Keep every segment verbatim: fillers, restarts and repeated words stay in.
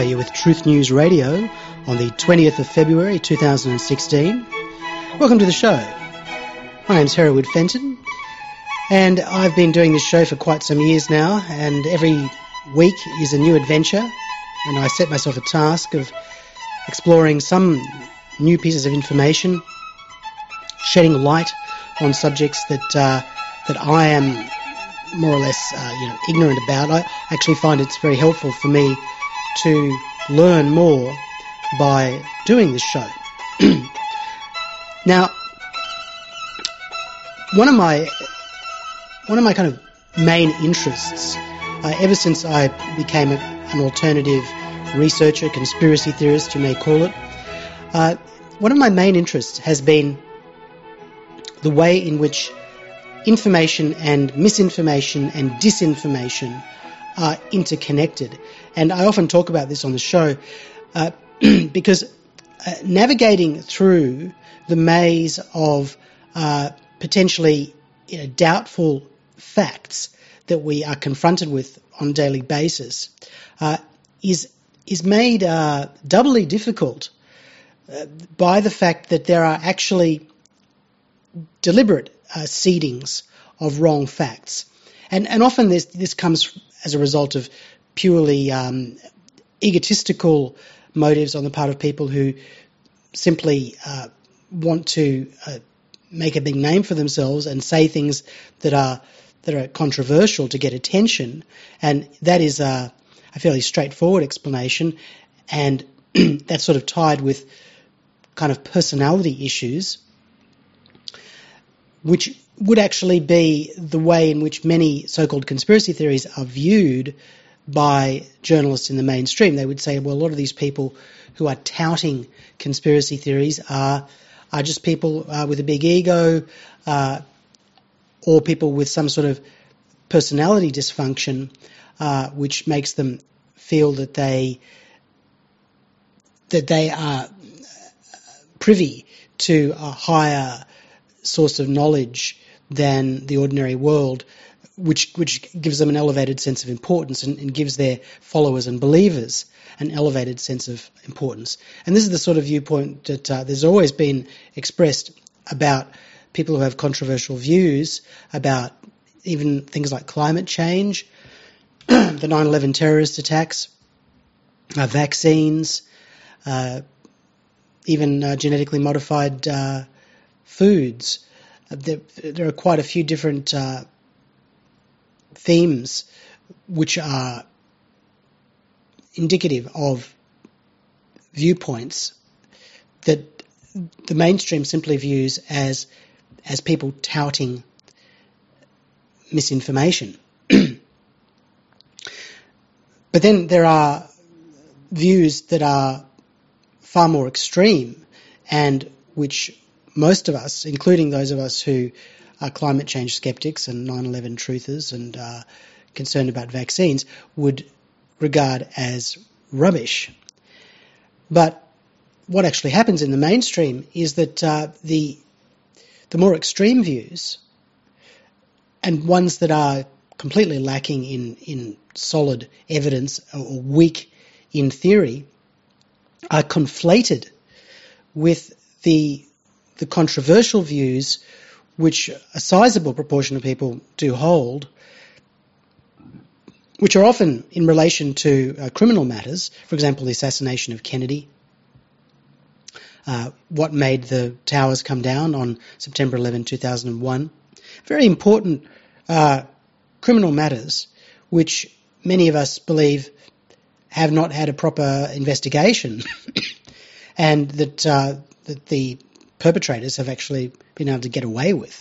you're with Truth News Radio on the twentieth of February two thousand sixteen. Welcome to the show. My name's Hereward Fenton, and I've been doing this show for quite some years now, and every week is a new adventure, and I set myself a task of exploring some new pieces of information, shedding light on subjects that uh, that I am more or less uh, you know, ignorant about. I actually find it's very helpful for me to learn more by doing this show. Now, one of my one of my kind of main interests, uh, ever since I became a, an alternative researcher, conspiracy theorist, you may call it, uh, one of my main interests has been the way in which information and misinformation and disinformation are interconnected. And I often talk about this on the show uh, because uh, navigating through the maze of uh, potentially you know, doubtful facts that we are confronted with on a daily basis uh, is is made uh, doubly difficult uh, by the fact that there are actually deliberate uh, seedings of wrong facts. And and often this this comes as a result of purely um, egotistical motives on the part of people who simply uh, want to uh, make a big name for themselves and say things that are that are controversial to get attention. And that is a, a fairly straightforward explanation, and that's sort of tied with kind of personality issues, which would actually be the way in which many so-called conspiracy theories are viewed by journalists in the mainstream. They would say, well, a lot of these people who are touting conspiracy theories are are just people uh, with a big ego uh, or people with some sort of personality dysfunction uh, which makes them feel that they that they are privy to a higher source of knowledge than the ordinary world, which which gives them an elevated sense of importance and, and gives their followers and believers an elevated sense of importance. And this is the sort of viewpoint that uh, there's always been expressed about people who have controversial views about even things like climate change, the nine eleven terrorist attacks, uh, vaccines, uh, even uh, genetically modified uh, foods. There, there are quite a few different uh, themes which are indicative of viewpoints that the mainstream simply views as as people touting misinformation. But then there are views that are far more extreme and which most of us, including those of us who are climate change skeptics and nine eleven truthers and uh, concerned about vaccines, would regard as rubbish. But what actually happens in the mainstream is that uh, the the more extreme views and ones that are completely lacking in, in solid evidence or weak in theory are conflated with the the controversial views which a sizable proportion of people do hold, which are often in relation to uh, criminal matters. For example, the assassination of Kennedy, uh, what made the towers come down on September eleventh, two thousand one. Very important uh, criminal matters which many of us believe have not had a proper investigation and that, uh, that the perpetrators have actually been able to get away with.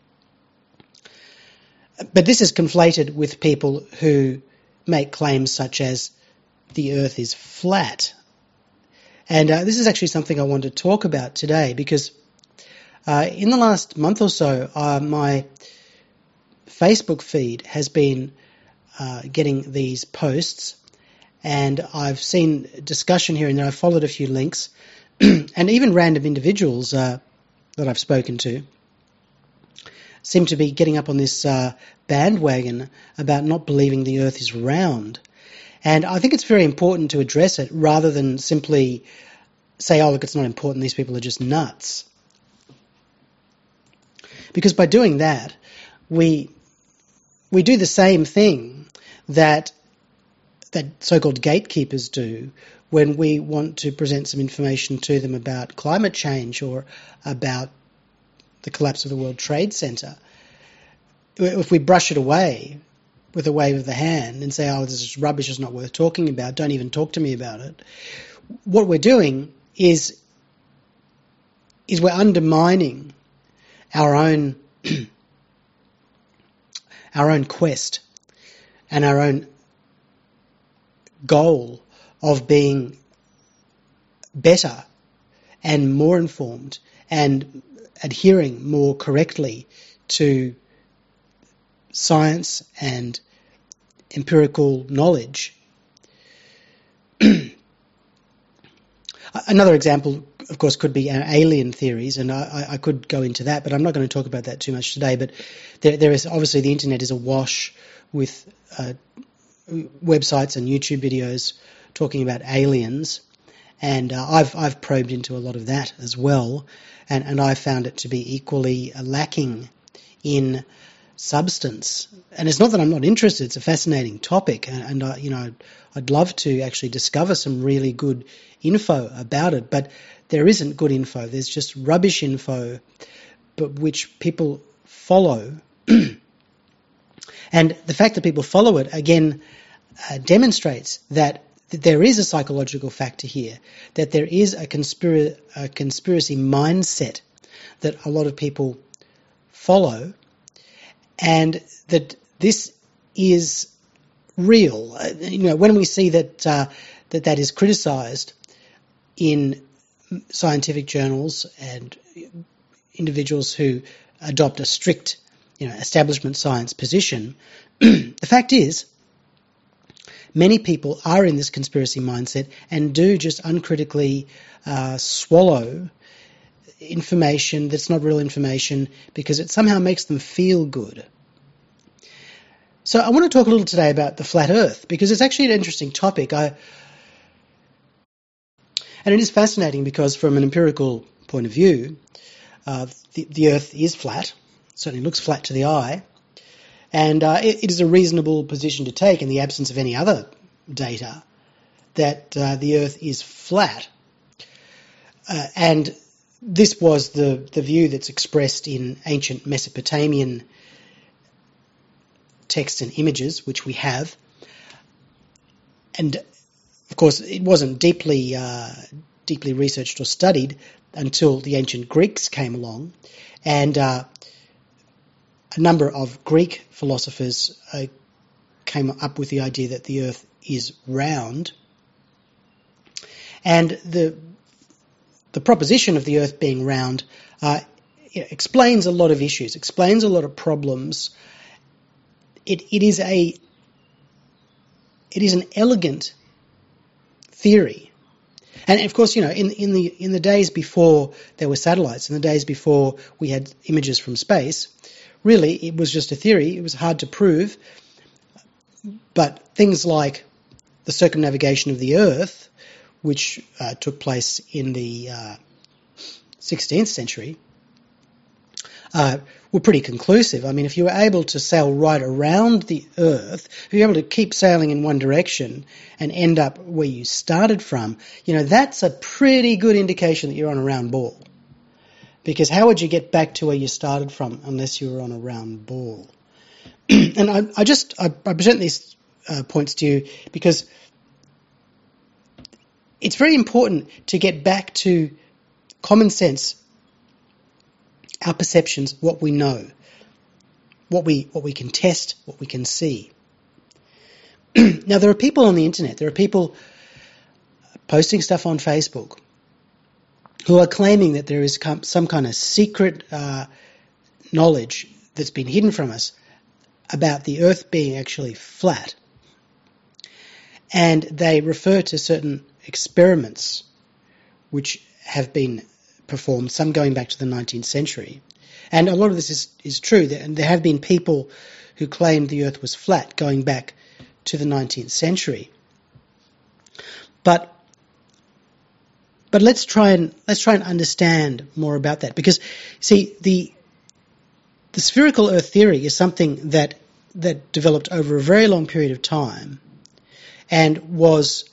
But this is conflated with people who make claims such as the earth is flat. And uh, this is actually something I want to talk about today because uh, in the last month or so, uh, my Facebook feed has been uh, getting these posts, and I've seen discussion here and there. I've followed a few links and even random individuals uh, that I've spoken to seem to be getting up on this uh, bandwagon about not believing the earth is round. And I think it's very important to address it rather than simply say, oh, look, it's not important, these people are just nuts. Because by doing that, we we do the same thing that that so-called gatekeepers do when we want to present some information to them about climate change or about the collapse of the World Trade Center. If we brush it away with a wave of the hand and say, oh, this is rubbish, it's not worth talking about, don't even talk to me about it, what we're doing is, is we're undermining our own our own quest and our own goal of being better and more informed and adhering more correctly to science and empirical knowledge. Another example, of course, could be alien theories, and I, I could go into that, but I'm not going to talk about that too much today. But there, there is obviously the internet is awash with uh, websites and YouTube videos talking about aliens, and uh, I've I've probed into a lot of that as well, and and I found it to be equally lacking in substance. And it's not that I'm not interested; it's a fascinating topic, and, and I, you know, I'd love to actually discover some really good info about it, but there isn't good info. There's just rubbish info, but which people follow. And the fact that people follow it, again, uh, demonstrates that, that there is a psychological factor here, that there is a, conspira- a conspiracy mindset that a lot of people follow, and that this is real. Uh, you know, when we see that uh, that that is criticised in scientific journals and individuals who adopt a strict, you know, establishment science position, the fact is, many people are in this conspiracy mindset and do just uncritically uh, swallow information that's not real information because it somehow makes them feel good. So I want to talk a little today about the flat Earth, because it's actually an interesting topic. I, and it is fascinating because from an empirical point of view, uh, the, the Earth is flat. It certainly looks flat to the eye. And uh, it, it is a reasonable position to take in the absence of any other data that uh, the Earth is flat. Uh, and this was the, the view that's expressed in ancient Mesopotamian texts and images, which we have. And, of course, it wasn't deeply uh, deeply researched or studied until the ancient Greeks came along. And uh, a number of Greek philosophers uh, came up with the idea that the Earth is round. And the the proposition of the Earth being round uh, explains a lot of issues, explains a lot of problems. It it is a it is an elegant theory. And of course, you know, in in the in the days before there were satellites, in the days before we had images from space, really it was just a theory. It was hard to prove. But things like the circumnavigation of the Earth, which uh, took place in the uh, sixteenth century, uh, were pretty conclusive. I mean, if you were able to sail right around the Earth, if you were able to keep sailing in one direction and end up where you started from, you know, that's a pretty good indication that you're on a round ball. Because how would you get back to where you started from unless you were on a round ball? And I, I just I, I present these uh, points to you because it's very important to get back to common sense, our perceptions, what we know, what we what we can test, what we can see. Now, there are people on the internet, there are people posting stuff on Facebook who are claiming that there is some kind of secret uh, knowledge that's been hidden from us about the Earth being actually flat. And they refer to certain experiments which have been performed, some going back to the nineteenth century. And a lot of this is, is true. And there have been people who claimed the Earth was flat going back to the nineteenth century. But but let's try and let's try and understand more about that, because see the the spherical Earth theory is something that that developed over a very long period of time, and was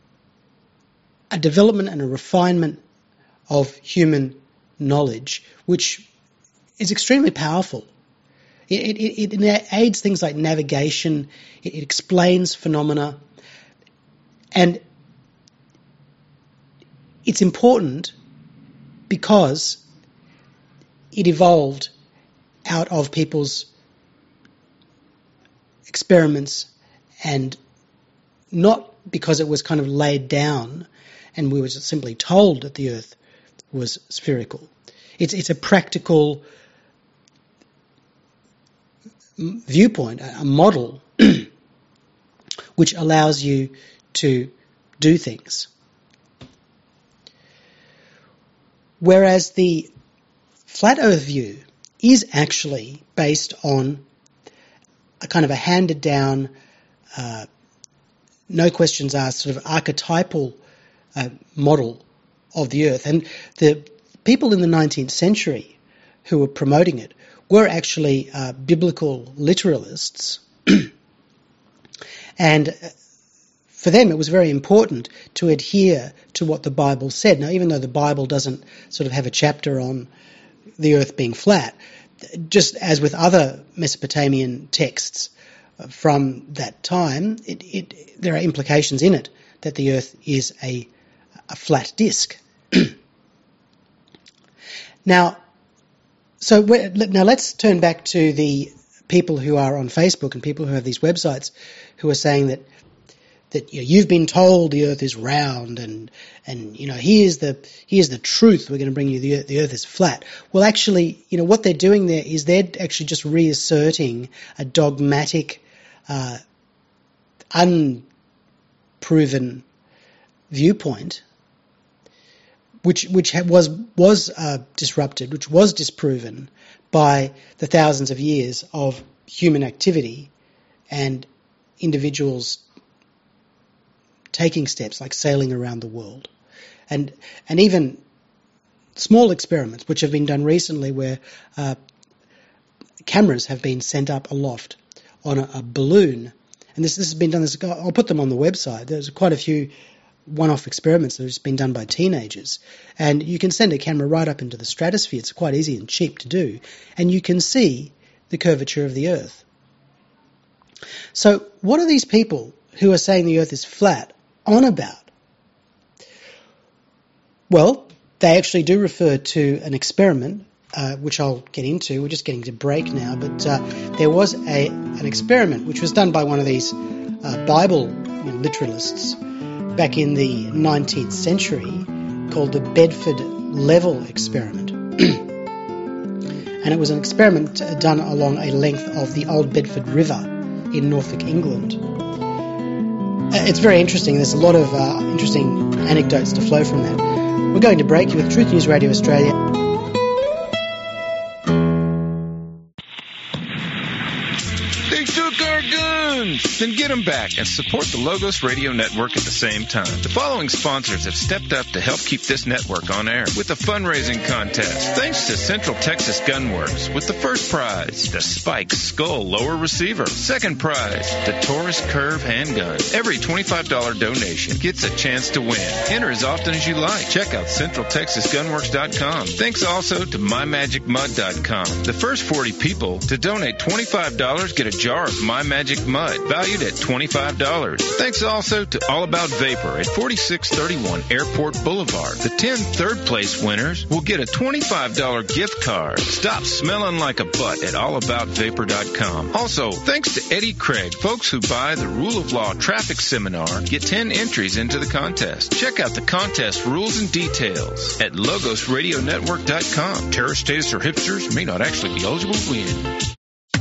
a development and a refinement of human knowledge, which is extremely powerful. It, it, it aids things like navigation. It, it explains phenomena, and it's important because it evolved out of people's experiments, and not because it was kind of laid down and we were just simply told that the Earth was spherical. It's, it's a practical viewpoint, a model which allows you to do things. Whereas the flat Earth view is actually based on a kind of a handed down, uh, no questions asked, sort of archetypal uh, model of the Earth. And the people in the nineteenth century who were promoting it were actually uh, biblical literalists. And for them it was very important to adhere to what the Bible said. Now, even though the Bible doesn't sort of have a chapter on the Earth being flat, just as with other Mesopotamian texts from that time, it, it, there are implications in it that the Earth is a, a flat disk. Now, so now let's turn back to the people who are on Facebook and people who have these websites who are saying that that you know, you've been told the Earth is round, and and you know here's the here's the truth. We're going to bring you the Earth, the Earth is flat. Well, actually, you know what they're doing there is they're actually just reasserting a dogmatic, uh, unproven viewpoint, which which was was uh, disrupted, which was disproven by the thousands of years of human activity and individuals taking steps like sailing around the world, and and even small experiments which have been done recently where uh, cameras have been sent up aloft on a, a balloon, and this this has been done. This, I'll put them on the website. There's quite a few one-off experiments that have been done by teenagers, and you can send a camera right up into the stratosphere. It's quite easy and cheap to do, and you can see the curvature of the Earth. So what are these people who are saying the Earth is flat on about? Well, they actually do refer to an experiment, uh, which I'll get into. We're just getting to break now, but uh, there was a an experiment which was done by one of these uh, Bible you know, literalists back in the nineteenth century called the Bedford Level Experiment. And it was an experiment done along a length of the Old Bedford River in Norfolk, England. It's very interesting. There's a lot of uh, interesting anecdotes to flow from that. We're going to break you with Truth News Radio Australia. They took our guns! Then get them back and support the Logos Radio Network at the same time. The following sponsors have stepped up to help keep this network on air with a fundraising contest. Thanks to Central Texas Gunworks with the first prize, the Spike Skull Lower Receiver. Second prize, the Taurus Curve Handgun. Every twenty-five dollars donation gets a chance to win. Enter as often as you like. Check out central texas gunworks dot com. Thanks also to my magic mud dot com. The first forty people to donate twenty-five dollars get a jar of My Magic Mud, valued at twenty-five dollars. Thanks also to All About Vapor at forty-six thirty-one Airport Boulevard. The ten third place winners will get a twenty-five dollars gift card. Stop smelling like a butt at all about vapor dot com. Also, thanks to Eddie Craig, folks who buy the Rule of Law Traffic Seminar get ten entries into the contest. Check out the contest rules and details at logos radio network dot com. Terror statists or hipsters may not actually be eligible to win.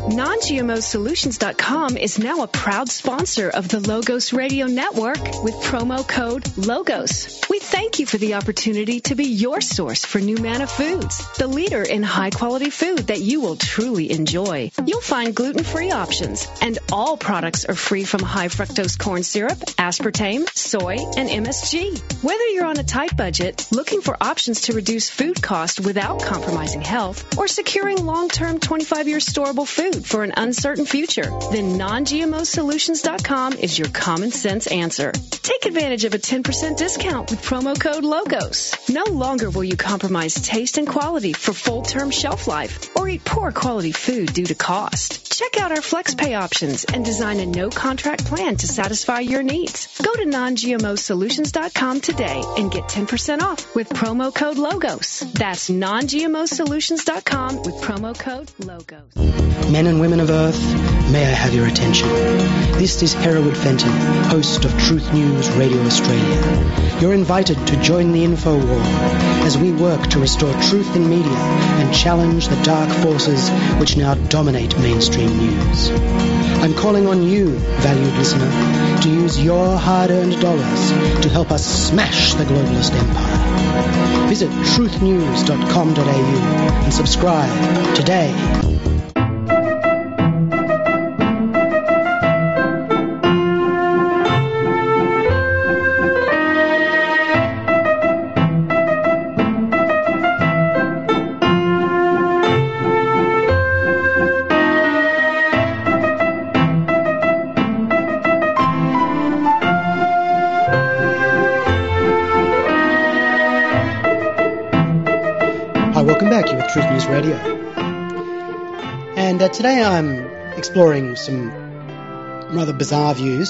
non G M O solutions dot com is now a proud sponsor of the Logos Radio Network with promo code LOGOS. We thank you for the opportunity to be your source for Numanna Foods, the leader in high-quality food that you will truly enjoy. You'll find gluten-free options, and all products are free from high fructose corn syrup, aspartame, soy, and M S G. Whether you're on a tight budget, looking for options to reduce food cost without compromising health, or securing long-term twenty-five-year storable food for an uncertain future, then non G M O solutions dot com is your common sense answer. Take advantage of a ten percent discount with promo code LOGOS. No longer will you compromise taste and quality for full-term shelf life or eat poor quality food due to cost. Check out our FlexPay options and design a no-contract plan to satisfy your needs. Go to non G M O solutions dot com today and get ten percent off with promo code LOGOS. That's non G M O solutions dot com with promo code LOGOS. Men and women of Earth, may I have your attention. This is Hereward Fenton, host of Truth News Radio Australia. You're invited to join the info war as we work to restore truth in media and challenge the dark forces which now dominate mainstream news. I'm calling on you, valued listener, to use your hard-earned dollars to help us smash the globalist empire. Visit truth news dot com dot a u and subscribe today. Welcome back. You're with Truth News Radio. And uh, today I'm exploring some rather bizarre views.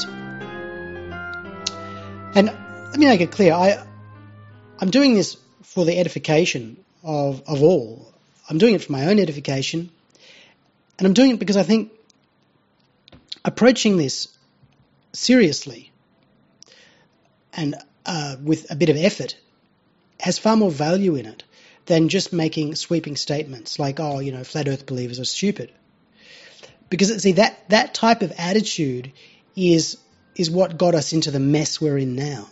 And let me make it clear, I, I'm doing this for the edification of, of all. I'm doing it for my own edification. And I'm doing it because I think approaching this seriously and uh, with a bit of effort has far more value in it than just making sweeping statements like, oh, you know, flat earth believers are stupid. Because, see, that, that type of attitude is, is what got us into the mess we're in now.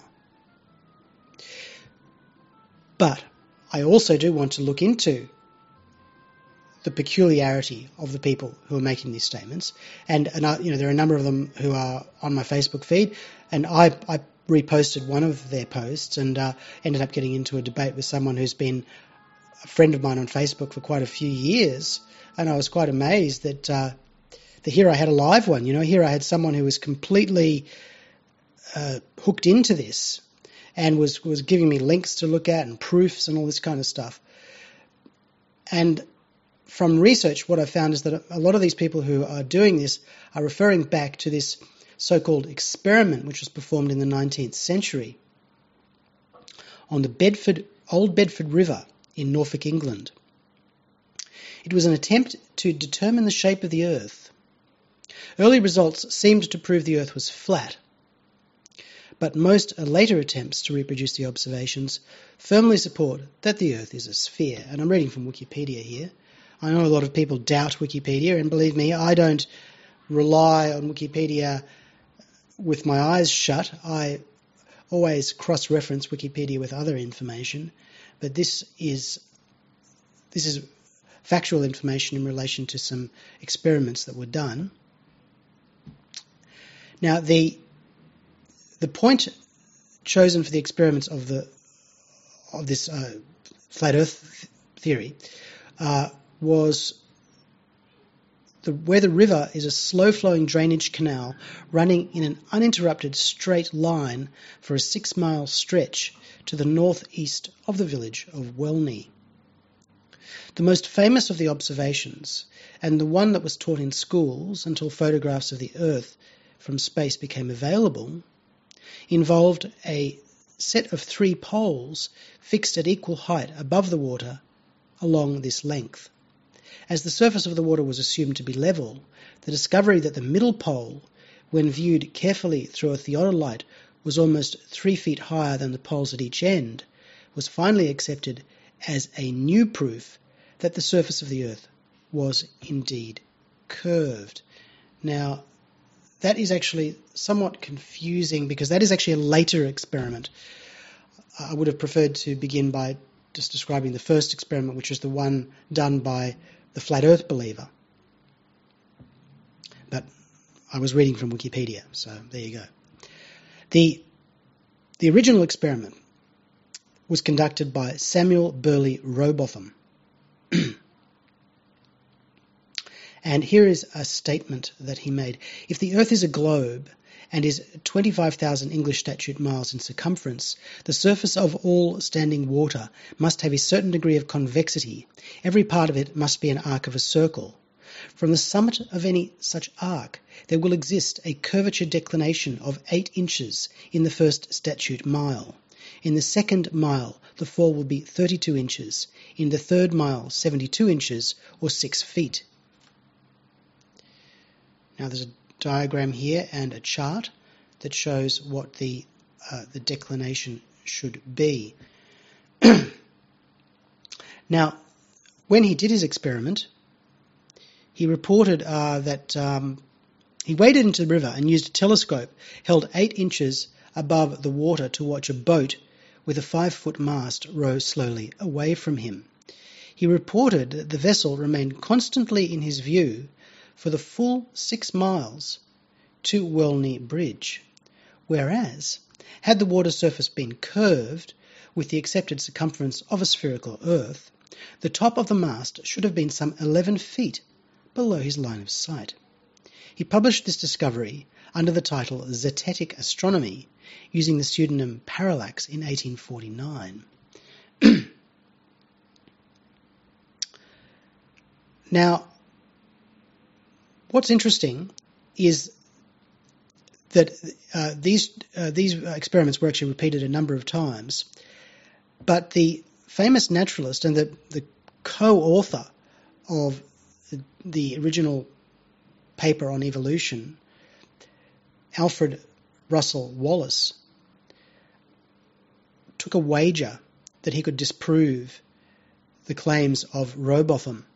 But I also do want to look into the peculiarity of the people who are making these statements. And, and I, you know, there are a number of them who are on my Facebook feed, and I, I reposted one of their posts and uh, ended up getting into a debate with someone who's been a friend of mine on Facebook for quite a few years, and I was quite amazed that uh, that here I had a live one. You know, here I had someone who was completely uh, hooked into this and was was giving me links to look at and proofs and all this kind of stuff. And from research, what I found is that a lot of these people who are doing this are referring back to this so-called experiment which was performed in the nineteenth century on the Bedford, Old Bedford River in Norfolk, England. It was an attempt to determine the shape of the Earth. Early results seemed to prove the Earth was flat, but most later attempts to reproduce the observations firmly support that the Earth is a sphere. And I'm reading from Wikipedia here. I know a lot of people doubt Wikipedia, and believe me, I don't rely on Wikipedia with my eyes shut. I always cross-reference Wikipedia with other information. But this is this is factual information in relation to some experiments that were done. Now, the the point chosen for the experiments of the of this uh, flat Earth theory uh, was the, where the river is a slow-flowing drainage canal running in an uninterrupted straight line for a six-mile stretch to the northeast of the village of Welney. The most famous of the observations, and the one that was taught in schools until photographs of the Earth from space became available, involved a set of three poles fixed at equal height above the water along this length. As the surface of the water was assumed to be level, the discovery that the middle pole, when viewed carefully through a theodolite, was almost three feet higher than the poles at each end, was finally accepted as a new proof that the surface of the Earth was indeed curved. Now, that is actually somewhat confusing because that is actually a later experiment. I would have preferred to begin by just describing the first experiment, which is the one done by the flat earth believer. But I was reading from Wikipedia, so there you go. The, the original experiment was conducted by Samuel Burley Rowbotham. And here is a statement that he made. If the Earth is a globe and is twenty-five thousand English statute miles in circumference, the surface of all standing water must have a certain degree of convexity. Every part of it must be an arc of a circle. From the summit of any such arc, there will exist a curvature declination of eight inches in the first statute mile. In the second mile, the fall will be thirty-two inches. In the third mile, seventy-two inches, or six feet. Now there's a diagram here and a chart that shows what the uh, the declination should be. Now, when he did his experiment, he reported uh, that um, he waded into the river and used a telescope held eight inches above the water to watch a boat with a five-foot mast row slowly away from him. He reported that the vessel remained constantly in his view for the full six miles to Welney Bridge, whereas, had the water surface been curved with the accepted circumference of a spherical Earth, the top of the mast should have been some eleven feet below his line of sight. He published this discovery under the title Zetetic Astronomy, using the pseudonym Parallax in eighteen forty-nine. Now, what's interesting is that uh, these uh, these experiments were actually repeated a number of times, but the famous naturalist and the, the co-author of the original paper on evolution, Alfred Russel Wallace, took a wager that he could disprove the claims of Rowbotham.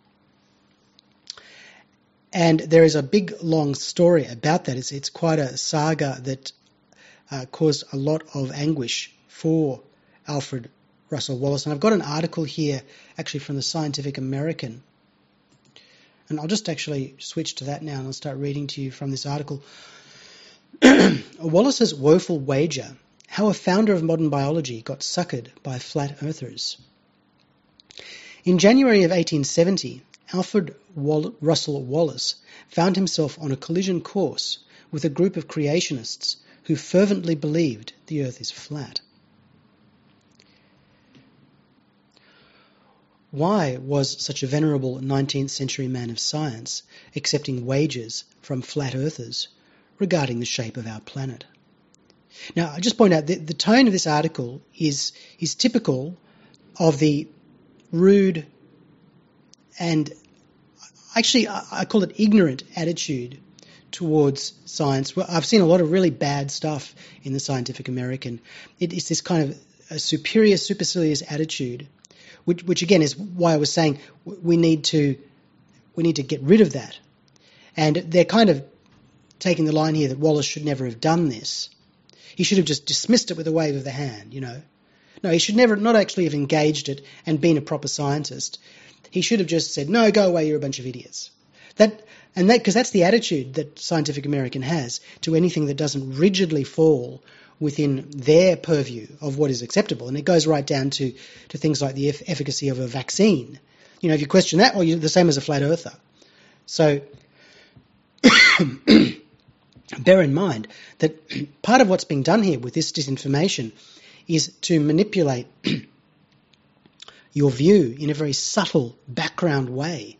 And there is a big, long story about that. It's, it's quite a saga that uh, caused a lot of anguish for Alfred Russel Wallace. And I've got an article here, actually from the Scientific American. And I'll just actually switch to that now and I'll start reading to you from this article. Wallace's woeful wager, how a founder of modern biology got suckered by flat earthers. In January of eighteen seventy, Alfred Wall- Russel Wallace found himself on a collision course with a group of creationists who fervently believed the Earth is flat. Why was such a venerable nineteenth century man of science accepting wagers from flat earthers regarding the shape of our planet? Now, I just point out that the tone of this article is, is typical of the rude and actually I call it ignorant attitude towards science. Well, I've seen a lot of really bad stuff in the Scientific American. It is this kind of a superior, supercilious attitude, which, which again is why I was saying we need to we need to get rid of that. And they're kind of taking the line here that Wallace should never have done this. He should have just dismissed it with a wave of the hand, you know. No, he should never not actually have engaged it and been a proper scientist. He should have just said, no, go away, you're a bunch of idiots. That and that because that's the attitude that Scientific American has to anything that doesn't rigidly fall within their purview of what is acceptable. And it goes right down to, to things like the eff- efficacy of a vaccine. You know, if you question that, well, you're the same as a flat earther. So bear in mind that part of what's being done here with this disinformation is to manipulate your view in a very subtle background way.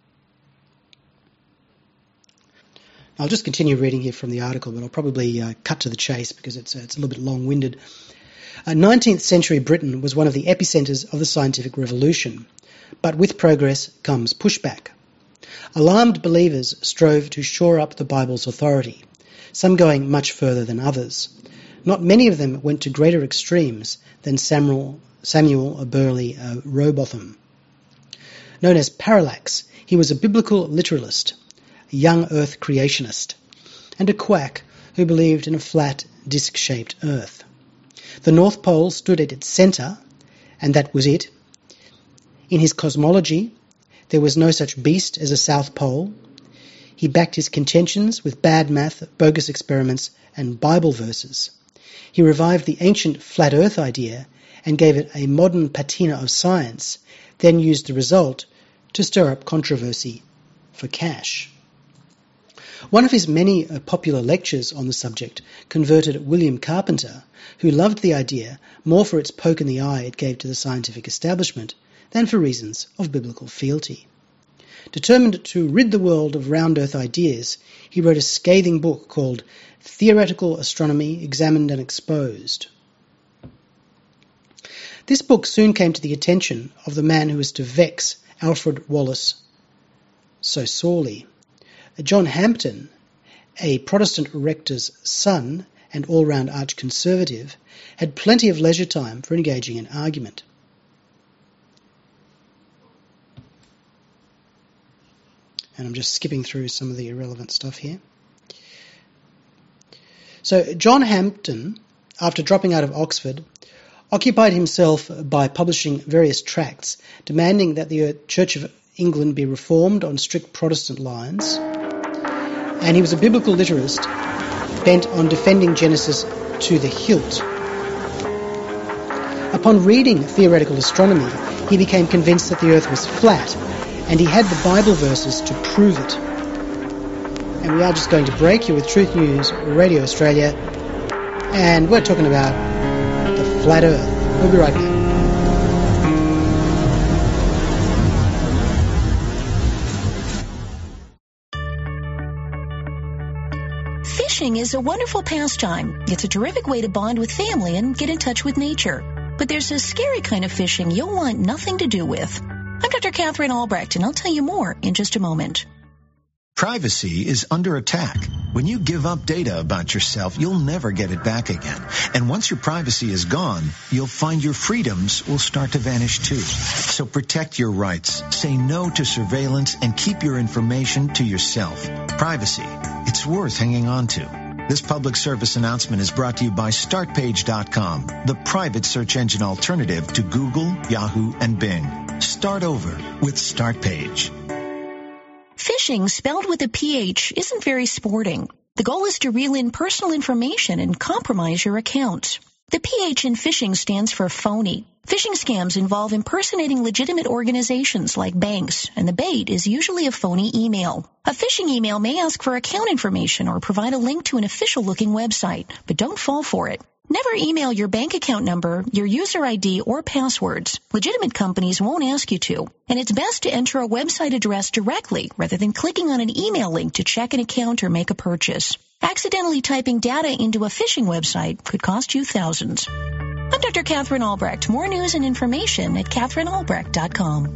I'll just continue reading here from the article, but I'll probably uh, cut to the chase because it's, uh, it's a little bit long-winded. Uh, nineteenth century Britain was one of the epicenters of the scientific revolution, but with progress comes pushback. Alarmed believers strove to shore up the Bible's authority, some going much further than others. Not many of them went to greater extremes than Samuel, Samuel Burley uh, Rowbotham. Known as Parallax, he was a biblical literalist, young Earth creationist, and a quack who believed in a flat, disc-shaped Earth. The North Pole stood at its centre, and that was it. In his cosmology, there was no such beast as a South Pole. He backed his contentions with bad math, bogus experiments, and Bible verses. He revived the ancient flat Earth idea and gave it a modern patina of science, then used the result to stir up controversy for cash. One of his many uh, popular lectures on the subject converted William Carpenter, who loved the idea more for its poke in the eye it gave to the scientific establishment than for reasons of biblical fealty. Determined to rid the world of round Earth ideas, he wrote a scathing book called Theoretical Astronomy Examined and Exposed. This book soon came to the attention of the man who was to vex Alfred Wallace so sorely. John Hampden, a Protestant rector's son and all-round arch-conservative, had plenty of leisure time for engaging in argument. And I'm just skipping through some of the irrelevant stuff here. So John Hampden, after dropping out of Oxford, occupied himself by publishing various tracts demanding that the Church of England be reformed on strict Protestant lines, and he was a biblical literist bent on defending Genesis to the hilt. Upon reading Theoretical Astronomy, he became convinced that the Earth was flat, and he had the Bible verses to prove it. And we are just going to break here with Truth News Radio Australia, and we're talking about the flat Earth. We'll be right back. Fishing is a wonderful pastime. It's a terrific way to bond with family and get in touch with nature. But there's a scary kind of fishing you'll want nothing to do with. I'm Doctor Catherine Albrecht, and I'll tell you more in just a moment. Privacy is under attack. When you give up data about yourself, you'll never get it back again. And once your privacy is gone, you'll find your freedoms will start to vanish too. So protect your rights, say no to surveillance, and keep your information to yourself. Privacy, it's worth hanging on to. This public service announcement is brought to you by Start Page dot com, the private search engine alternative to Google, Yahoo, and Bing. Start over with StartPage. Phishing, spelled with a P H, isn't very sporting. The goal is to reel in personal information and compromise your account. The P H in phishing stands for phony. Phishing scams involve impersonating legitimate organizations like banks, and the bait is usually a phony email. A phishing email may ask for account information or provide a link to an official-looking website, but don't fall for it. Never email your bank account number, your user I D, or passwords. Legitimate companies won't ask you to. And it's best to enter a website address directly rather than clicking on an email link to check an account or make a purchase. Accidentally typing data into a phishing website could cost you thousands. I'm Doctor Catherine Albrecht. More news and information at Catherine Albrecht dot com.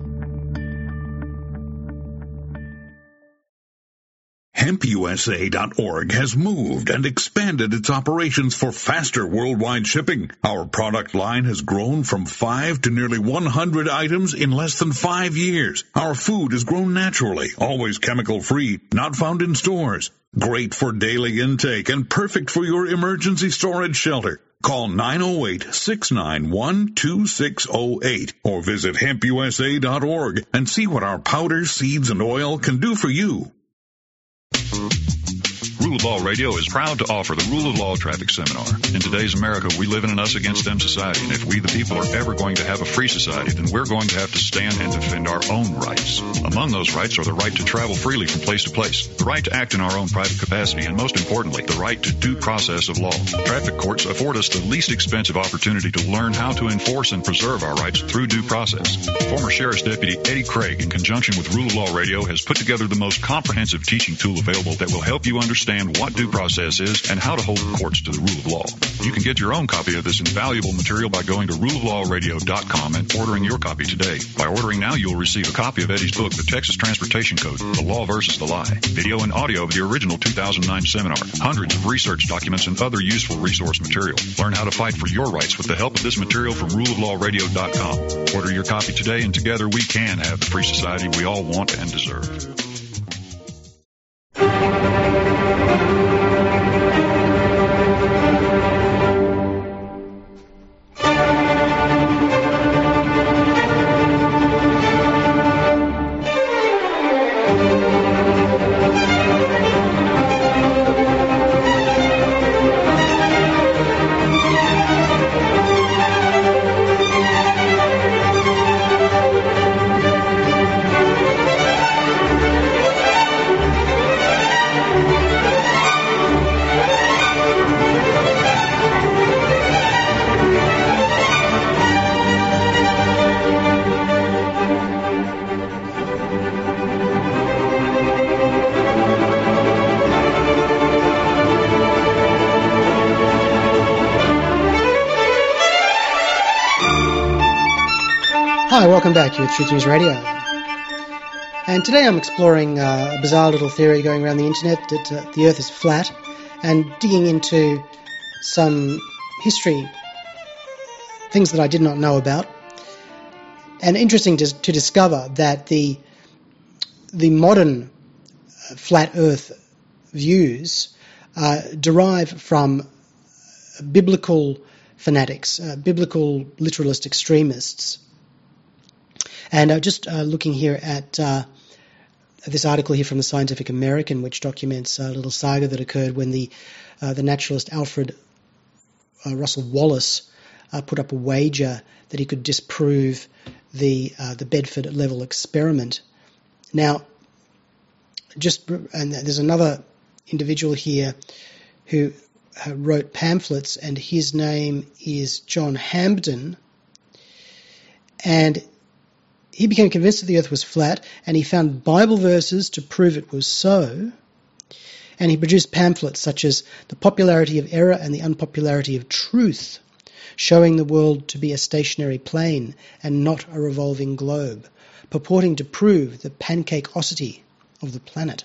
Hemp U S A dot org has moved and expanded its operations for faster worldwide shipping. Our product line has grown from five to nearly one hundred items in less than five years. Our food is grown naturally, always chemical-free, not found in stores. Great for daily intake and perfect for your emergency storage shelter. Call nine oh eight, six nine one, two six oh eight or visit hemp U S A dot org and see what our powders, seeds, and oil can do for you. Rule of Law Radio is proud to offer the Rule of Law Traffic Seminar. In today's America, we live in an us-against-them society, and if we the people are ever going to have a free society, then we're going to have to stand and defend our own rights. Among those rights are the right to travel freely from place to place, the right to act in our own private capacity, and most importantly, the right to due process of law. Traffic courts afford us the least expensive opportunity to learn how to enforce and preserve our rights through due process. Former Sheriff's Deputy Eddie Craig, in conjunction with Rule of Law Radio, has put together the most comprehensive teaching tool available that will help you understand what due process is and how to hold the courts to the rule of law. You can get your own copy of this invaluable material by going to rule of law radio dot com and ordering your copy today. By ordering now, you'll receive a copy of Eddie's book, The Texas Transportation Code, The Law versus the Lie, video and audio of the original two thousand nine seminar, hundreds of research documents, and other useful resource material. Learn how to fight for your rights with the help of this material from rule of law radio dot com. Order your copy today, and together we can have the free society we all want and deserve. Hi, welcome back. You're with Truth News Radio. And today I'm exploring uh, a bizarre little theory going around the internet that uh, the Earth is flat, and digging into some history, things that I did not know about. And interesting to, to discover that the the modern flat Earth views uh, derive from biblical fanatics, uh, biblical literalist extremists. And uh, just uh, looking here at uh, this article here from the Scientific American, which documents a little saga that occurred when the uh, the naturalist Alfred uh, Russel Wallace uh, put up a wager that he could disprove the uh, the Bedford level experiment. Now, just and there's another individual here who uh, wrote pamphlets, and his name is John Hampden, and he became convinced that the Earth was flat, and he found Bible verses to prove it was so, and he produced pamphlets such as The Popularity of Error and the Unpopularity of Truth, showing the world to be a stationary plane and not a revolving globe, purporting to prove the pancakeosity of the planet.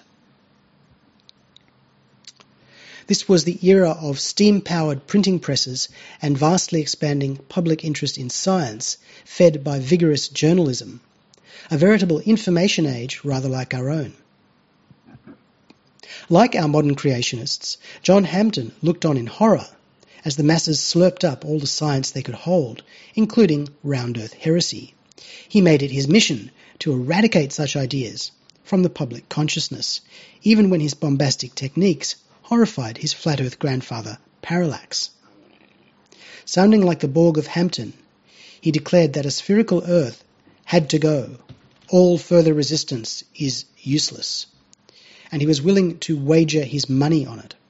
This was the era of steam-powered printing presses and vastly expanding public interest in science, fed by vigorous journalism, a veritable information age rather like our own. Like our modern creationists, John Hampden looked on in horror as the masses slurped up all the science they could hold, including round earth heresy. He made it his mission to eradicate such ideas from the public consciousness, even when his bombastic techniques horrified his flat earth grandfather, Parallax. Sounding like the Borg of Hampton, he declared that a spherical Earth had to go. All further resistance is useless. And he was willing to wager his money on it.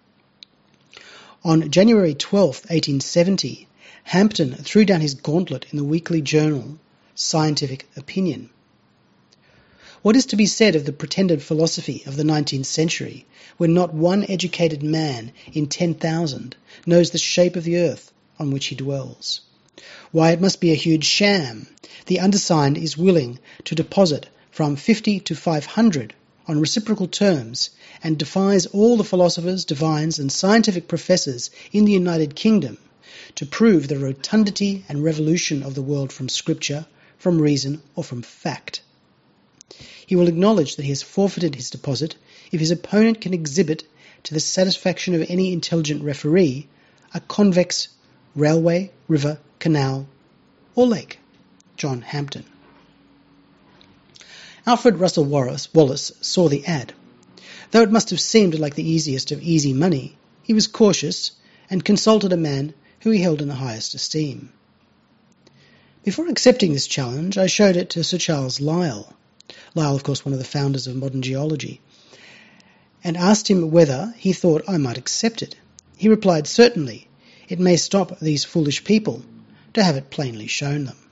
On January twelfth, eighteen seventy, Hampden threw down his gauntlet in the weekly journal Scientific Opinion. What is to be said of the pretended philosophy of the nineteenth century, when not one educated man in ten thousand knows the shape of the earth on which he dwells? Why, it must be a huge sham. The undersigned is willing to deposit from fifty to five hundred on reciprocal terms, and defies all the philosophers, divines, and scientific professors in the United Kingdom to prove the rotundity and revolution of the world from Scripture, from reason, or from fact. He will acknowledge that he has forfeited his deposit if his opponent can exhibit, to the satisfaction of any intelligent referee, a convex railway, river, canal, or lake. John Hampden. Alfred Russel Wallace, Wallace saw the ad. Though it must have seemed like the easiest of easy money, he was cautious and consulted a man who he held in the highest esteem. Before accepting this challenge, I showed it to Sir Charles Lyell, Lyell, of course, one of the founders of modern geology, and asked him whether he thought I might accept it. He replied, "Certainly, it may stop these foolish people to have it plainly shown them."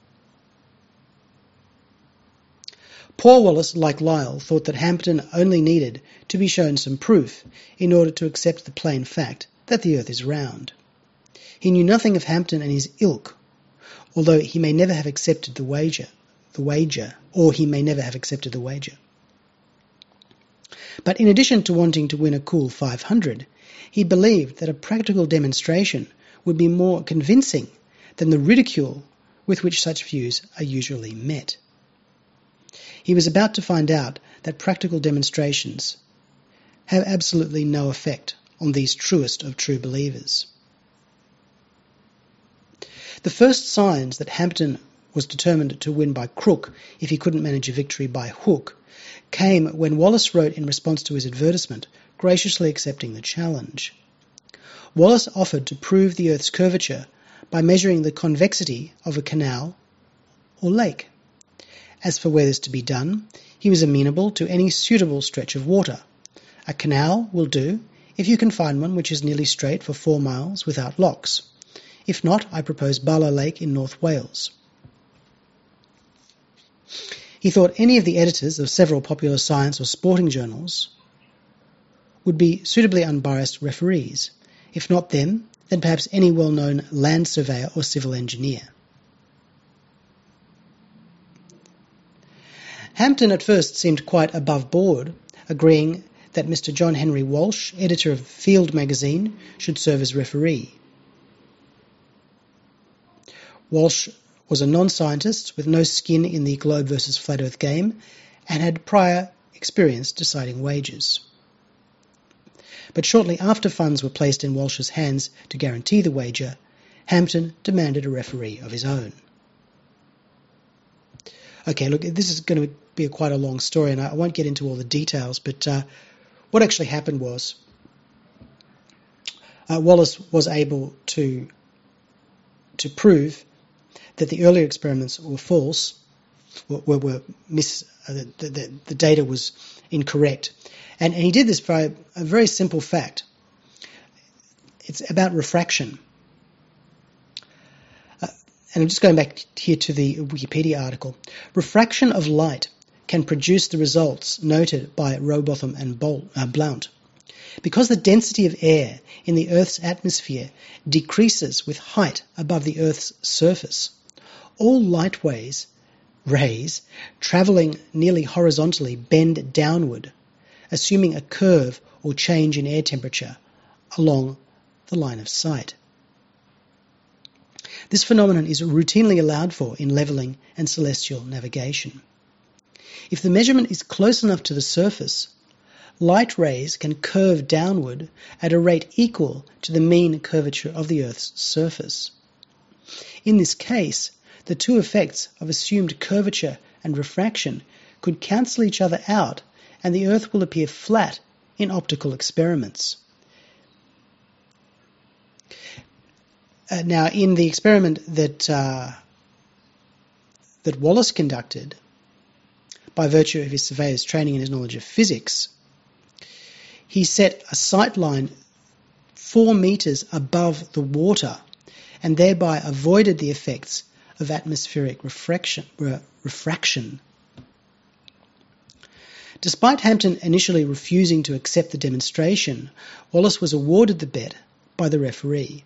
Poor Wallace, like Lyell, thought that Hampden only needed to be shown some proof in order to accept the plain fact that the earth is round. He knew nothing of Hampden and his ilk, although he may never have accepted the wager, the wager, or he may never have accepted the wager. But in addition to wanting to win a cool five hundred, he believed that a practical demonstration would be more convincing than the ridicule with which such views are usually met. He was about to find out that practical demonstrations have absolutely no effect on these truest of true believers. The first signs that Hampden was determined to win by crook if he couldn't manage a victory by hook came when Wallace wrote in response to his advertisement, graciously accepting the challenge. Wallace offered to prove the Earth's curvature by measuring the convexity of a canal or lake. As for where this to be done, he was amenable to any suitable stretch of water. A canal will do if you can find one which is nearly straight for four miles without locks. If not, I propose Bala Lake in North Wales. He thought any of the editors of several popular science or sporting journals would be suitably unbiased referees. If not them, then perhaps any well-known land surveyor or civil engineer. Hampton at first seemed quite above board, agreeing that Mister John Henry Walsh, editor of Field magazine, should serve as referee. Walsh was a non-scientist with no skin in the globe versus flat earth game and had prior experience deciding wagers. But shortly after funds were placed in Walsh's hands to guarantee the wager, Hampton demanded a referee of his own. Okay, look, this is going to be a quite a long story, and I won't get into all the details, but uh, what actually happened was uh, Wallace was able to to prove that the earlier experiments were false, were, were mis, uh, the, the, the data was incorrect. And, and he did this by a very simple fact. It's about refraction. Uh, and I'm just going back here to the Wikipedia article. Refraction of light can produce the results noted by Rowbotham and Bol- uh, Blount. Because the density of air in the Earth's atmosphere decreases with height above the Earth's surface, all light waves, rays travelling nearly horizontally bend downward, assuming a curve or change in air temperature along the line of sight. This phenomenon is routinely allowed for in levelling and celestial navigation. If the measurement is close enough to the surface, light rays can curve downward at a rate equal to the mean curvature of the Earth's surface. In this case, the two effects of assumed curvature and refraction could cancel each other out, and the Earth will appear flat in optical experiments. Uh, now, in the experiment that uh, that Wallace conducted, by virtue of his surveyor's training and his knowledge of physics, he set a sight line four metres above the water and thereby avoided the effects of atmospheric refraction. Uh, refraction. Despite Hampton initially refusing to accept the demonstration, Wallace was awarded the bet by the referee.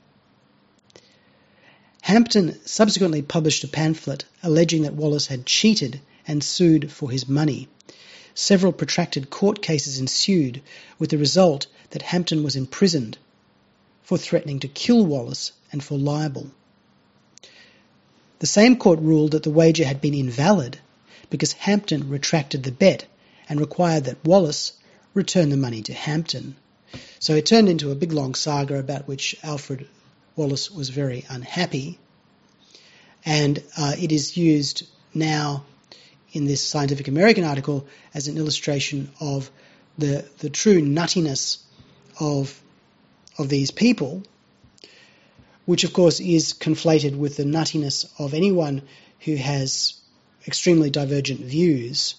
Hampton subsequently published a pamphlet alleging that Wallace had cheated and sued for his money. Several protracted court cases ensued, with the result that Hampton was imprisoned for threatening to kill Wallace and for libel. The same court ruled that the wager had been invalid because Hampton retracted the bet and required that Wallace return the money to Hampton. So it turned into a big long saga about which Alfred Wallace was very unhappy, and uh, it is used now in this Scientific American article as an illustration of the the true nuttiness of of these people, which of course is conflated with the nuttiness of anyone who has extremely divergent views.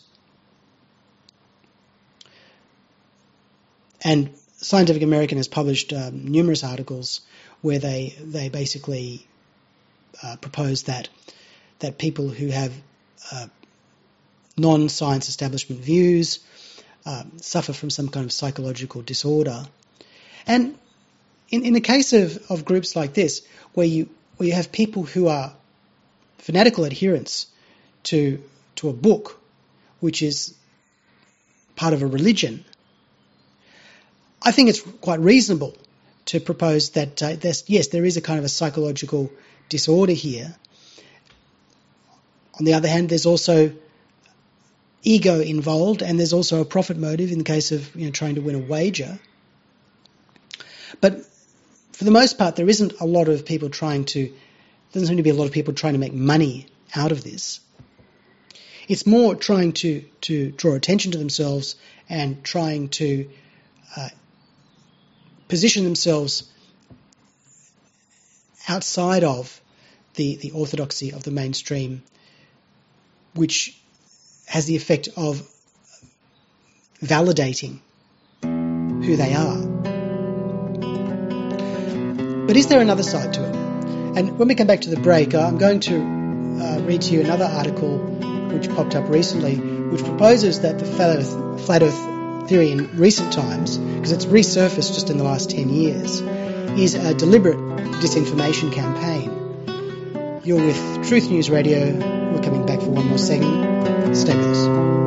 And Scientific American has published um, numerous articles where they they basically uh, propose that that people who have uh, non-science establishment views uh, suffer from some kind of psychological disorder. And in, in the case of, of groups like this, where you where you have people who are fanatical adherents to to a book which is part of a religion, I think it's quite reasonable to propose that, uh, yes, there is a kind of a psychological disorder here. On the other hand, there's also ego involved, and there's also a profit motive in the case of, you know, trying to win a wager. But for the most part, there isn't a lot of people trying to, there doesn't seem to be a lot of people trying to make money out of this. It's more trying to, to draw attention to themselves and trying to uh, position themselves outside of the, the orthodoxy of the mainstream, which has the effect of validating who they are. But is there another side to it? And when we come back to the break, I'm going to uh, read to you another article which popped up recently, which proposes that the flat earth, flat earth theory in recent times, because it's resurfaced just in the last ten years, is a deliberate disinformation campaign. You're with Truth News Radio. We're coming back for one more segment. Stay with us.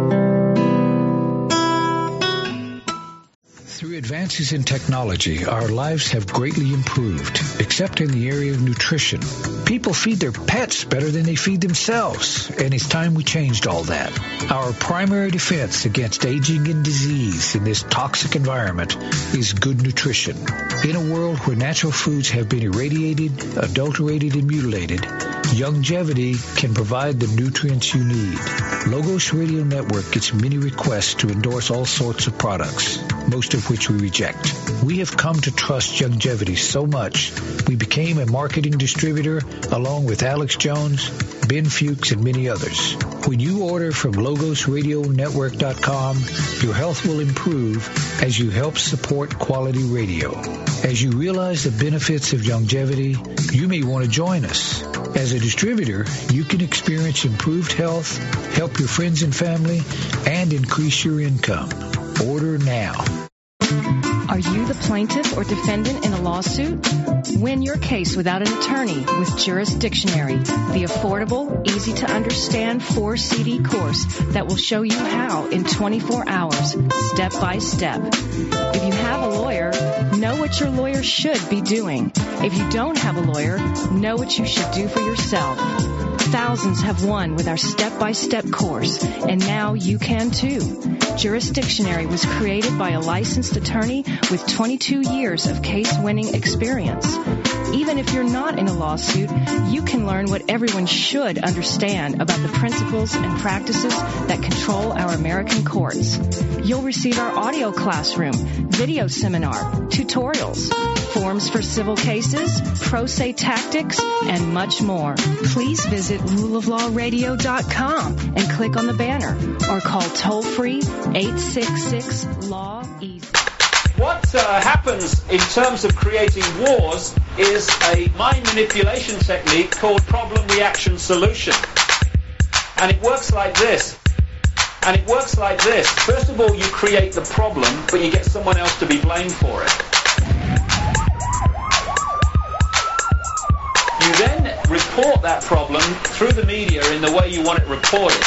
Through advances in technology, our lives have greatly improved, except in the area of nutrition. People feed their pets better than they feed themselves, and it's time we changed all that. Our primary defense against aging and disease in this toxic environment is good nutrition. In a world where natural foods have been irradiated, adulterated, and mutilated, Youngevity can provide the nutrients you need. Logos Radio Network gets many requests to endorse all sorts of products, most of which we reject. We have come to trust Youngevity so much, we became a marketing distributor along with Alex Jones, Ben Fuchs, and many others. When you order from logos radio network dot com, your health will improve as you help support quality radio. As you realize the benefits of Youngevity, you may want to join us. As a distributor, you can experience improved health, help your friends and family, and increase your income. Order now. Are you the plaintiff or defendant in a lawsuit? Win your case without an attorney with Jurisdictionary, the affordable, easy-to-understand four C D course that will show you how in twenty-four hours, step by step. If you have a lawyer, know what your lawyer should be doing. If you don't have a lawyer, know what you should do for yourself. Thousands have won with our step-by-step course, and now you can too. Jurisdictionary was created by a licensed attorney with twenty-two years of case-winning experience. Even if you're not in a lawsuit, you can learn what everyone should understand about the principles and practices that control our American courts. You'll receive our audio classroom, video seminar, tutorials, forms for civil cases, pro se tactics, and much more. Please visit rule of law radio dot com and click on the banner or call toll-free eight six six law easy. What uh, happens in terms of creating wars is a mind manipulation technique called problem reaction solution. And it works like this. And it works like this. First of all, you create the problem, but you get someone else to be blamed for it. You then report that problem through the media in the way you want it reported.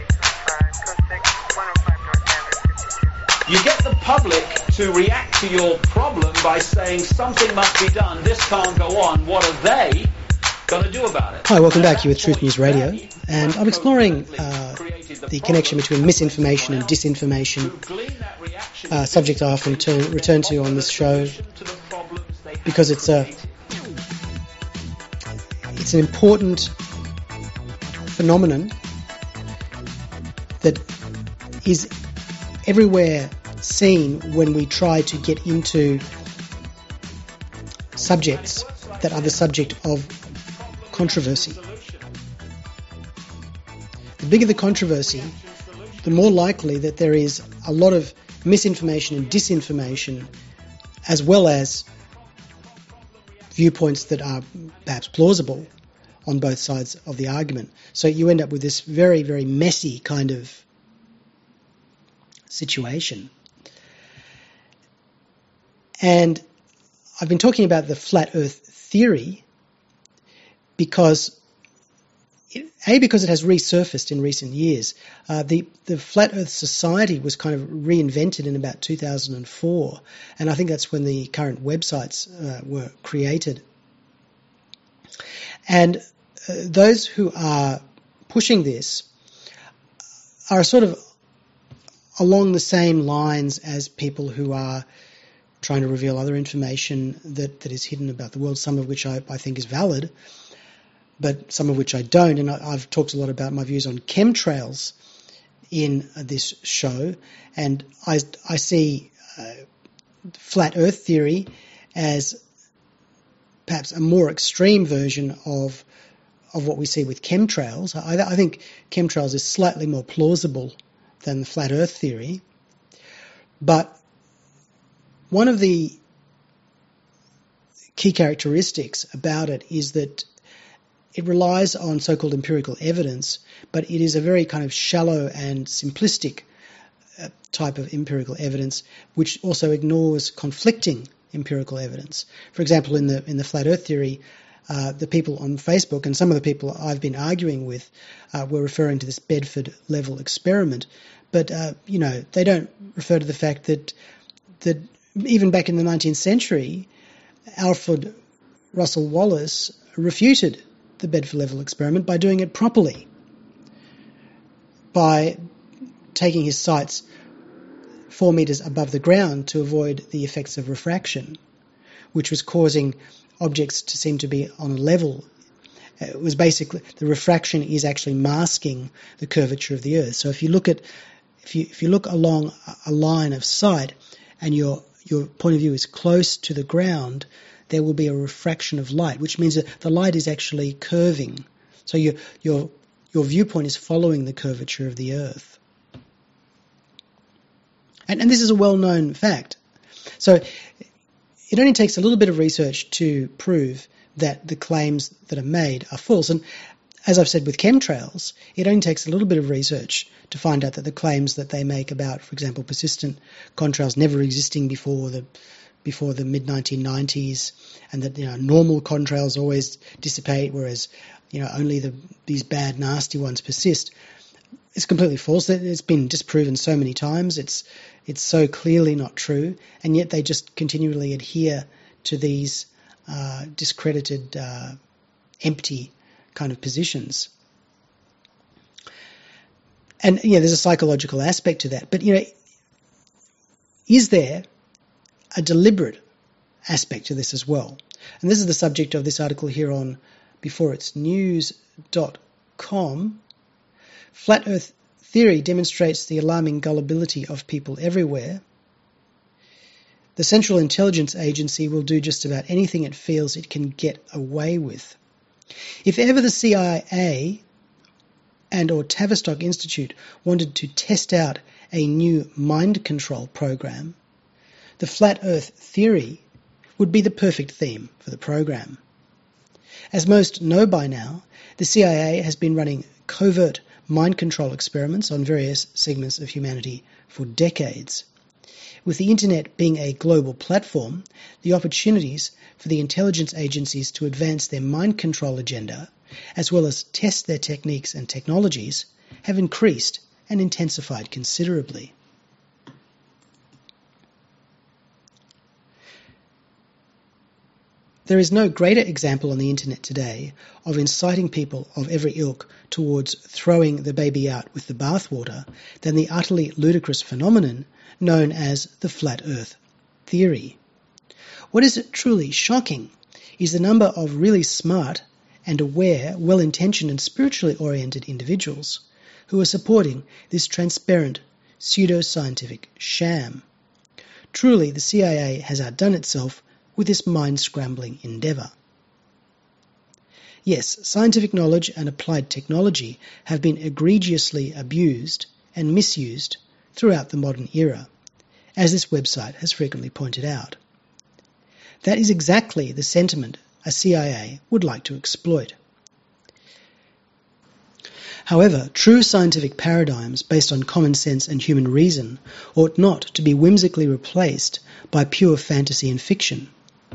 You get the public to react to your problem by saying something must be done, this can't go on, what are they going to do about it? Hi, welcome back. You're with Truth News Radio, and I'm exploring uh, the connection between misinformation and disinformation, uh, subject I often turn, return to on this show because it's a it's an important phenomenon that is everywhere seen when we try to get into subjects that are the subject of controversy. The bigger the controversy, the more likely that there is a lot of misinformation and disinformation, as well as viewpoints that are perhaps plausible on both sides of the argument. So you end up with this very, very messy kind of situation. And I've been talking about the flat earth theory because, A, because it has resurfaced in recent years. Uh, the, the Flat Earth Society was kind of reinvented in about two thousand four, and I think that's when the current websites uh, were created. And uh, those who are pushing this are sort of along the same lines as people who are trying to reveal other information that, that is hidden about the world, some of which I, I think is valid, but some of which I don't. And I, I've talked a lot about my views on chemtrails in uh, this show, and I, I see uh, flat earth theory as perhaps a more extreme version of of what we see with chemtrails. I, I think chemtrails is slightly more plausible than the flat earth theory. But one of the key characteristics about it is that it relies on so-called empirical evidence, but it is a very kind of shallow and simplistic uh, type of empirical evidence, which also ignores conflicting empirical evidence. For example, in the in the flat earth theory, uh, the people on Facebook and some of the people I've been arguing with uh, were referring to this Bedford level experiment. But, uh, you know, they don't refer to the fact that that even back in the nineteenth century, Alfred Russel Wallace refuted the Bedford level experiment by doing it properly, by taking his sights four metres above the ground to avoid the effects of refraction, which was causing objects to seem to be on a level. It was basically, the refraction is actually masking the curvature of the Earth. So if you look at, if you if you look along a line of sight and your your point of view is close to the ground, there will be a refraction of light, which means that the light is actually curving. So your your your viewpoint is following the curvature of the Earth. And, and this is a well-known fact. So it only takes a little bit of research to prove that the claims that are made are false. And as I've said with chemtrails, it only takes a little bit of research to find out that the claims that they make about, for example, persistent contrails never existing before the before the mid nineteen nineties, and that, you know, normal contrails always dissipate, whereas, you know, only the these bad, nasty ones persist. It's completely false. It's been disproven so many times. It's it's so clearly not true, and yet they just continually adhere to these uh, discredited, uh, empty kind of positions. And, yeah, there's a psychological aspect to that. But, you know, is there a deliberate aspect to this as well? And this is the subject of this article here on before it's news dot com. Flat Earth theory demonstrates the alarming gullibility of people everywhere. The Central Intelligence Agency will do just about anything it feels it can get away with. If ever the C I A and or Tavistock Institute wanted to test out a new mind control program, the Flat Earth theory would be the perfect theme for the program. As most know by now, the C I A has been running covert mind control experiments on various segments of humanity for decades. With the internet being a global platform, the opportunities for the intelligence agencies to advance their mind control agenda, as well as test their techniques and technologies, have increased and intensified considerably. There is no greater example on the internet today of inciting people of every ilk towards throwing the baby out with the bathwater than the utterly ludicrous phenomenon known as the Flat Earth theory. What is truly shocking is the number of really smart and aware, well-intentioned and spiritually oriented individuals who are supporting this transparent, pseudo-scientific sham. Truly, the C I A has outdone itself with this mind-scrambling endeavour. Yes, scientific knowledge and applied technology have been egregiously abused and misused throughout the modern era, as this website has frequently pointed out. That is exactly the sentiment a C I A would like to exploit. However, true scientific paradigms based on common sense and human reason ought not to be whimsically replaced by pure fantasy and fiction.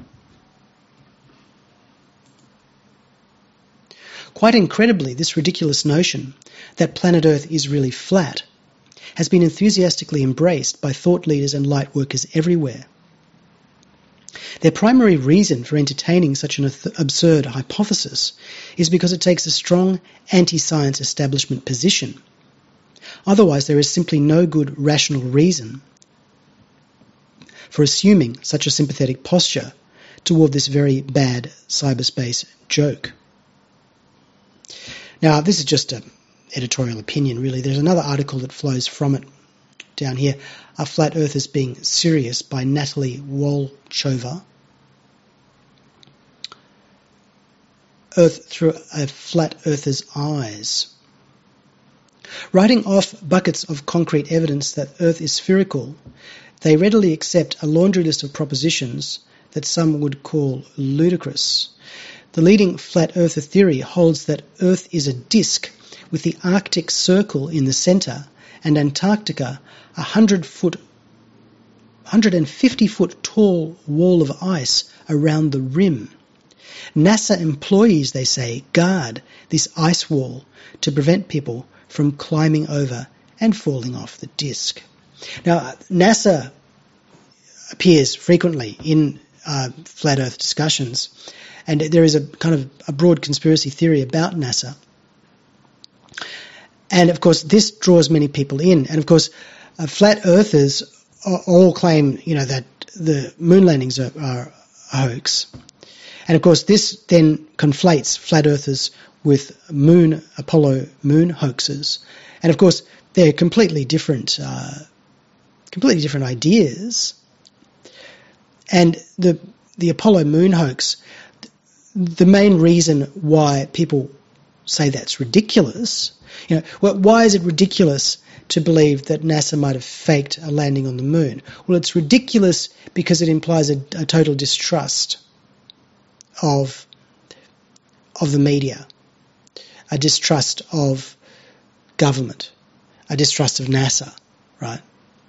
Quite incredibly, this ridiculous notion that planet Earth is really flat has been enthusiastically embraced by thought leaders and light workers everywhere. Their primary reason for entertaining such an absurd hypothesis is because it takes a strong anti-science establishment position. Otherwise, there is simply no good rational reason for assuming such a sympathetic posture toward this very bad cyberspace joke. Now, this is just an editorial opinion, really. There's another article that flows from it down here, Are Flat Earthers Being Serious, by Natalie Wolchova. Earth Through a Flat Earther's Eyes. Writing off buckets of concrete evidence that Earth is spherical, they readily accept a laundry list of propositions that some would call ludicrous. The leading flat earther theory holds that Earth is a disk with the Arctic Circle in the centre and Antarctica a hundred foot, one hundred fifty foot tall wall of ice around the rim. NASA employees, they say, guard this ice wall to prevent people from climbing over and falling off the disk. Now, NASA appears frequently in uh, flat Earth discussions, and there is a kind of a broad conspiracy theory about NASA. And, of course, this draws many people in. And, of course, uh, flat earthers all claim, you know, that the moon landings are, are a hoax. And, of course, this then conflates flat earthers with moon, Apollo moon hoaxes. And, of course, they're completely different, uh, completely different ideas. And the the Apollo moon hoax, the main reason why people say that's ridiculous, you know, well, why is it ridiculous to believe that NASA might have faked a landing on the moon? Well, it's ridiculous because it implies a, a total distrust of of the media, a distrust of government, a distrust of NASA, right?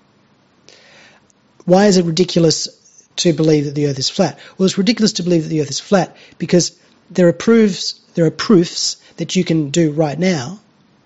Why is it ridiculous to believe that the Earth is flat? Well, it's ridiculous to believe that the Earth is flat because there are proofs, there are proofs that you can do right now.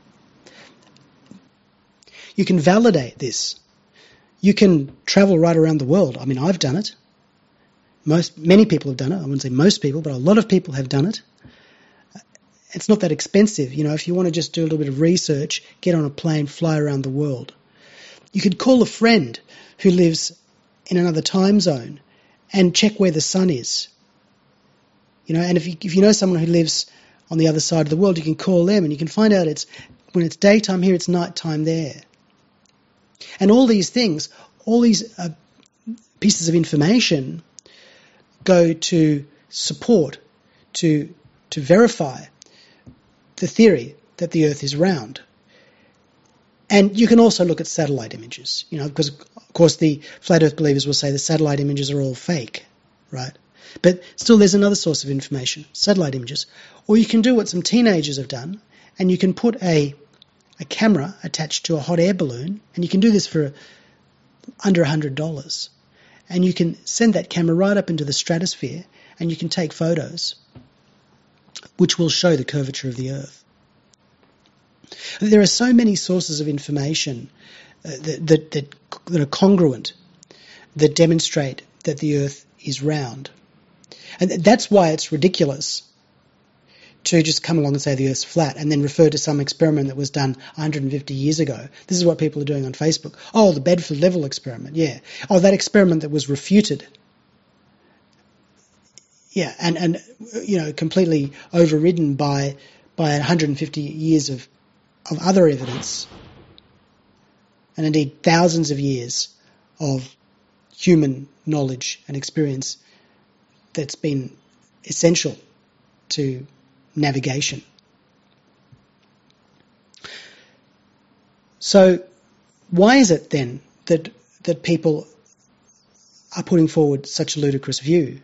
You can validate this. You can travel right around the world. I mean, I've done it. Most, many people have done it. I wouldn't say most people, but a lot of people have done it. It's not that expensive. You know, if you want to just do a little bit of research, get on a plane, fly around the world. You could call a friend who lives in another time zone and check where the sun is. You know, and if you, if you know someone who lives on the other side of the world, you can call them and you can find out it's when it's daytime here, it's nighttime there. And all these things, all these uh, pieces of information go to support, to to verify the theory that the Earth is round. And you can also look at satellite images, you know, because, of course, the flat Earth believers will say the satellite images are all fake, right? But still, there's another source of information, satellite images. Or you can do what some teenagers have done, and you can put a a camera attached to a hot air balloon, and you can do this for under one hundred dollars. And you can send that camera right up into the stratosphere, and you can take photos, which will show the curvature of the Earth. There are so many sources of information uh, that, that, that, that are congruent, that demonstrate that the Earth is round. And that's why it's ridiculous to just come along and say the Earth's flat and then refer to some experiment that was done one hundred fifty years ago. This is what people are doing on Facebook. Oh, the Bedford Level experiment, yeah. Oh, that experiment that was refuted. Yeah, and, and you know, completely overridden by by one hundred fifty years of, of other evidence, and indeed thousands of years of human knowledge and experience that's been essential to navigation. So why is it then that that people are putting forward such a ludicrous view?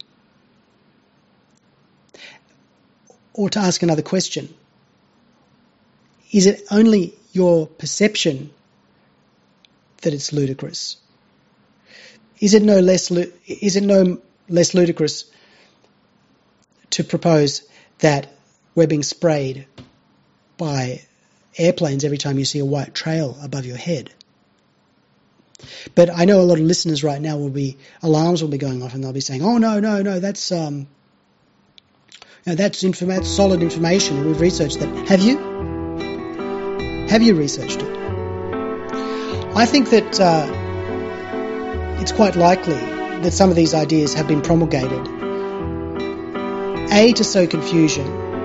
Or to ask another question, is it only your perception that it's ludicrous? Is it no less is it no less ludicrous to propose that we're being sprayed by airplanes every time you see a white trail above your head? But I know a lot of listeners right now will be, alarms will be going off and they'll be saying, oh, no, no, no, that's um, you know, that's, informa- that's solid information. We've researched that. Have you? Have you researched it? I think that uh, it's quite likely that some of these ideas have been promulgated, A, to sow confusion,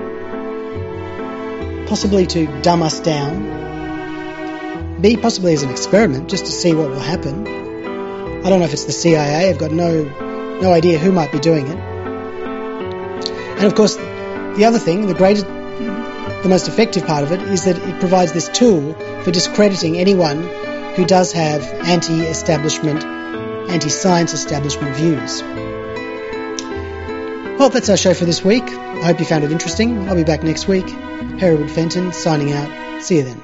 possibly to dumb us down, B, possibly as an experiment, just to see what will happen. I don't know if it's the C I A. I've got no no idea who might be doing it. And of course, the other thing, the greatest, the most effective part of it, is that it provides this tool for discrediting anyone who does have anti-establishment, anti-science establishment views. Well, that's our show for this week. I hope you found it interesting. I'll be back next week. Hereward Fenton signing out. See you then.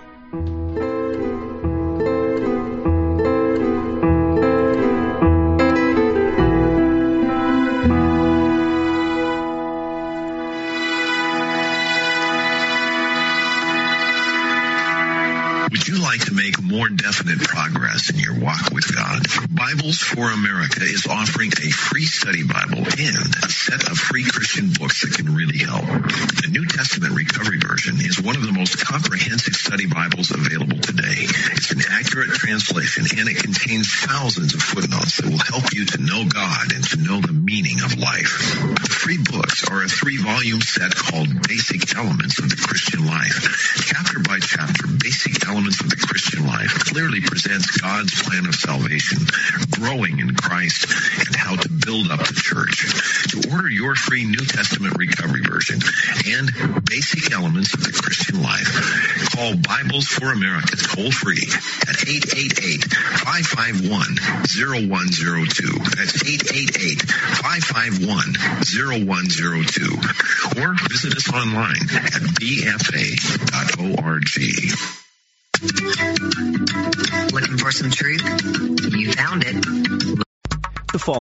progress in your walk with God. Bibles for America is offering a free study Bible and a set of free Christian books that can really help. The New Testament Recovery Version is one of the most comprehensive study Bibles available today. It's an accurate translation, and it contains thousands of footnotes that will help you to know God and to know the meaning of life. The free books are a three-volume set called Basic Elements of the Christian Life. Chapter by chapter, Basic Elements of the Christian Life clearly presents God's plan of salvation, growing in Christ, and how to build up the church. To order your free New Testament Recovery Version and Basic Elements of the Christian Life, call Bibles for America toll-free at eight eight eight, five five one, zero one zero two. That's eight eight eight, five five one, zero one zero two. Or visit us online at b f a dot org. Looking for some truth? You found it. The fall